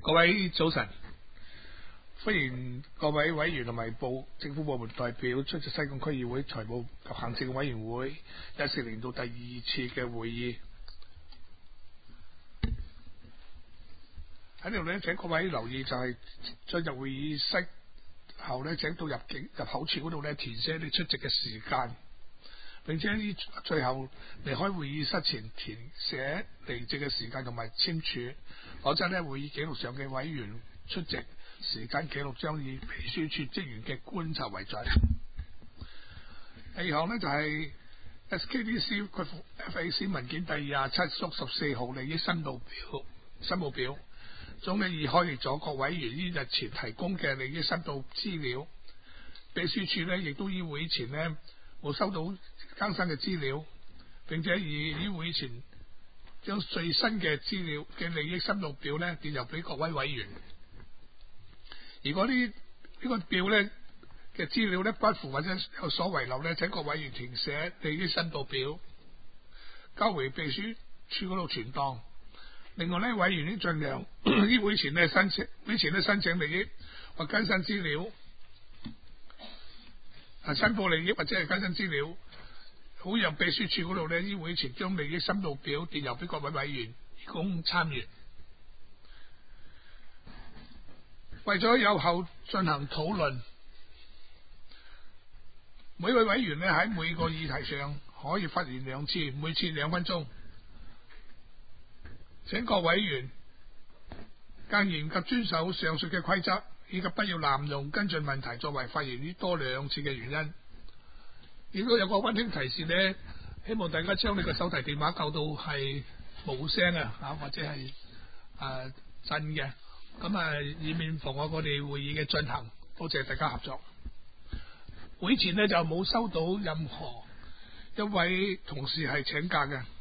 各位早晨，歡迎各位委員同埋政府部門代表出席西貢區議會財務及行政委員會14年度第2次嘅會議。喺呢度呢，請各位留意就係進入會議室後呢，請到入口處嗰度呢，填寫你出席嘅時間，並且喺最後離開會議室前填寫離席嘅時間同埋簽署，否則呢，會議記錄上嘅委員出席時間記錄將以秘書處職員嘅觀察為準。第二項呢，就係 SKDC 括弧 FAC 文件第27/14號利益申報表。總理已開列咗各委員於日前提供嘅利益申報資料，秘書處呢亦都於會前呢冇收到更新嘅資料，並且於會前將最新嘅資料嘅利益申報表呢電郵俾各位委員。如果呢個表呢嘅資料呢不符或者有所遺漏呢，請各委員填寫利益申報表，交回秘書處嗰度存檔。另外呢，委員應盡量於會前呢申請利益或更新資料，申報利益或者係更新資料，好讓秘書處嗰度呢於會前將利益申報表電郵俾各位委員以供參閱。為咗有效進行討論，每位委員呢喺每個議題上可以發言2次，每次2分鐘。請各委員更嚴格遵守上述嘅規則，以及不要濫用跟進問題作為發言於多2次嘅原因。亦都有個溫馨提示呢，希望大家將你個手提電話校到係冇聲或者係震嘅，咁以免妨礙我哋會議嘅進行。多謝大家合作。會前呢就冇收到任何一位同事係請假嘅。